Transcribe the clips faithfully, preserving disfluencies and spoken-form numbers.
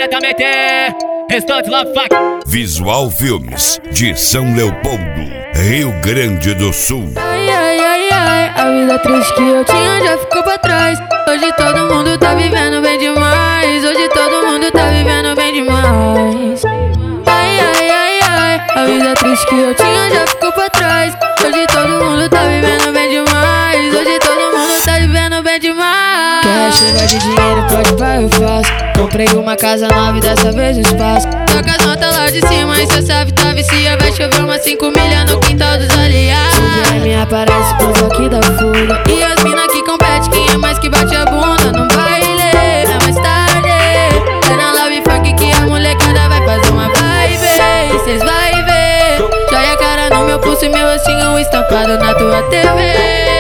diretamente Restante Love Fuck. Visual Filmes de São Leopoldo, Rio Grande do Sul. Ai, ai, ai, ai, a vida triste que eu tinha já ficou pra trás. Hoje todo mundo tá vivendo bem demais. Hoje todo mundo tá vivendo bem demais. Ai, ai, ai, ai, a vida triste que eu tinha já ficou pra trás. Hoje todo mundo tá vivendo bem demais. Hoje todo mundo tá vivendo bem demais. Quer chuva de dinheiro, pode pá, eu faço. Comprei uma casa nova e dessa vez o espaço. Toca as notas lá de cima e cê sabe, tá vicia. Vai chover umas cinco milhas no quintal dos aliados. Se me aparece com os aqui da fuga. E as mina que compete, quem é mais que bate a bunda no baile. É mais tarde, é na Love Funk que a molecada vai fazer uma vibe. E cês vai ver, joia a cara no meu pulso e meu rostinho estampado na tua T V.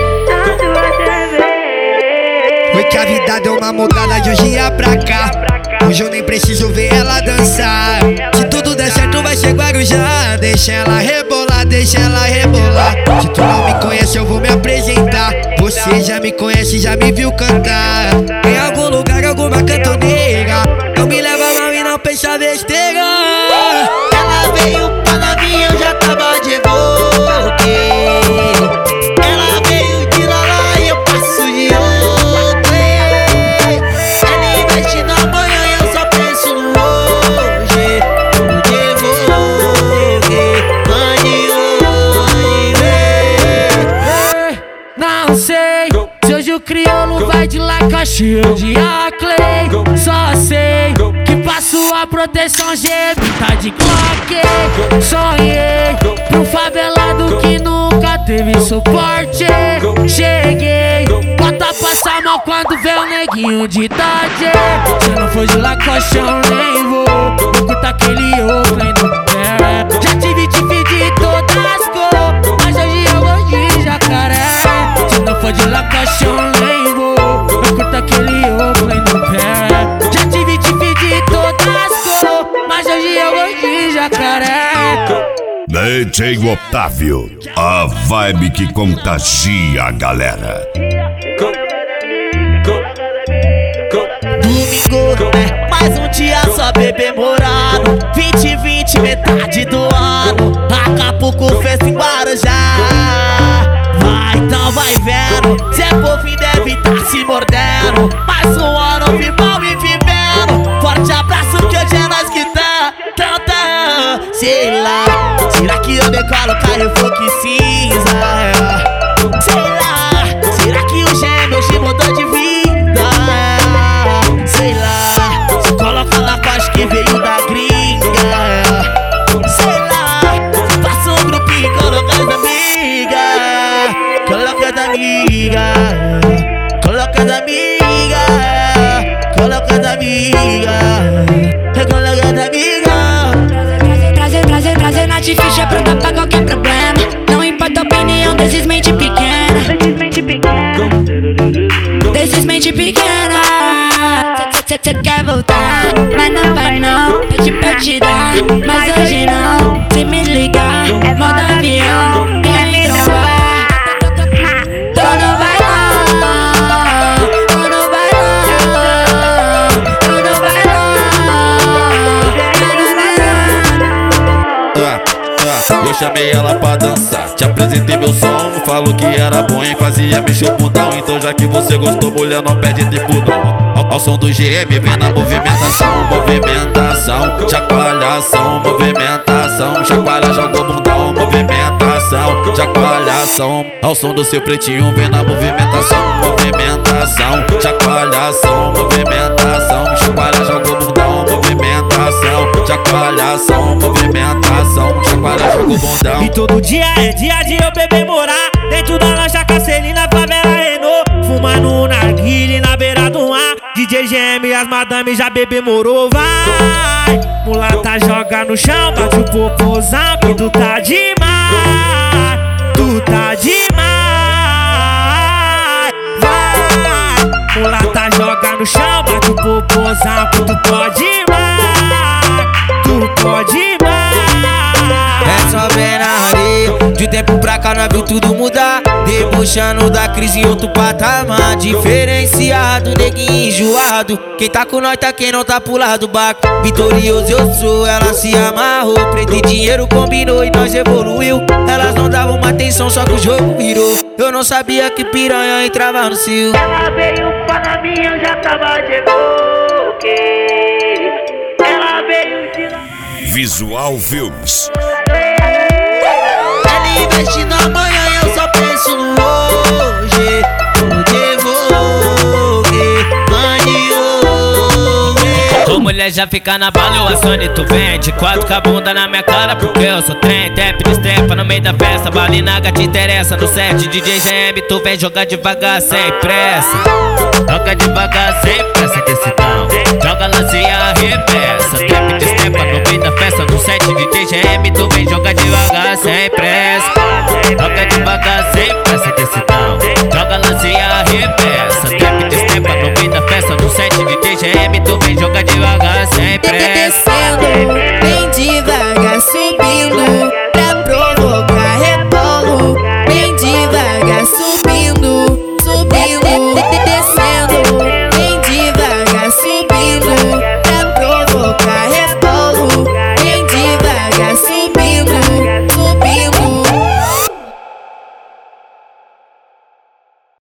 Foi que a vida deu uma mudada de hoje ia pra cá. Hoje eu nem preciso ver ela dançar. Se tudo der certo vai ser Guarujá. Deixa ela rebolar, deixa ela rebolar. Se tu não me conhece eu vou me apresentar. Você já me conhece, já me viu cantar. Em algum lugar, alguma cantoneira. Não me leva mal e não pensa besteira. Ela veio pra novinha, eu já tava de boa. Ela veio de lá lá e eu passo de outra. Ela investe na manhã e eu só penso no hoje. No devolver, mande hoje. Não sei se hoje o crioulo vai de laca cheio de Aclay. Só sei que passo a proteção G M, tá de Glock. Sonhei pro favelado que nunca teve suporte. Cheguei, bota passar mal quando vê o neguinho de Dodge. Se eu não for de Lacoste eu nem vou. Vou tá aquele Oakley no pé. Já tive de pedir todas as cores, mas hoje eu vou de jacaré. Se eu não for de Lacoste eu nem vou. Eu curto aquele Oakley no pé. Já tive de pedir todas as cores, mas hoje eu vou de jacaré. D J Otávio, a vibe que contagia a galera. Domingo, é mais um dia só bebê morado. Vinte vinte, metade do ano. Acapulco fez em Guarujá. Vai, então vai vendo. Zé Povinho deve tá se mordendo. Mais um ano vival e vivendo. Forte abraço que hoje é nós que tá. Tá, tá, sei lá. Será que eu decolo Carrefour que cinza? Sei lá. Será que o gêmeo hoje mudou de vida? Sei lá. Se coloca Lacoste que veio da gringa. Sei lá. Se passa um grupinho e coloca as amigas. Coloca as amigas. Coloca as amigas. Coloca as amigas. Coloca as amigas. Trazer, trazer, trazer na ficha pronta pra qualquer problema. Não importa a opinião desses mente pequena. Desses mente pequena. Cê, cê, cê quer voltar, mas não vai não. Pedi pra te dar, mas hoje não. Se me ligar, modo avião, quer me trombar. Tô no bailão, tô no bailão, tô no bailão. Eu chamei ela pra dançar, te apresentei meu som, falou que era bom e fazia mexer o bundão. Então já que você gostou, mulher, não perde tempo não. Ao, ao som do G M, vem na movimentação, movimentação, chacoalhação, movimentação, chacoalha, joga o bundão, movimentação, chacoalhação. Ao som do seu pretinho, vem na movimentação, movimentação, chacoalhação, movimentação, chacoalha, joga o bundão, movimentação, chacoalhação, movimentação, chacoalha, joga o bundão. E todo dia é dia de eu beber morar dentro da lancha Carcelina, favela Renault. Fumando um narguile na beira do mar. D J G M e as madame já bebemorou. Vai, mulata joga no chão, bate o popozão que tu tá demais. Tu tá demais. Vai, mulata joga no chão, bate o popozão que tu pode mais. Tu pode mais. É só ver na areia. De tempo pra cá nós viu tudo mudar. Debochando da crise em outro patamar. Diferenciado, neguinho enjoado. Quem tá com nós tá, quem não tá pro lado do barco. Vitorioso eu sou, ela se amarrou. Preto e dinheiro combinou e nós evoluiu. Elas não davam uma atenção, só que o jogo virou. Eu não sabia que piranha entrava no cio. Ela veio pra mim, eu já tava de boque. Ela veio de... Visual Filmes. Ela investe no amanhã e eu só penso no hoje. Hoje Vogue, mande hoje. Tua mulher já fica na bala, eu acione, tu vende quatro com a bunda na minha cara porque eu sou trem. Tap de estepa no meio da festa, balinaga te interessa. No set D J G M tu vem jogar devagar sem pressa. Toca devagar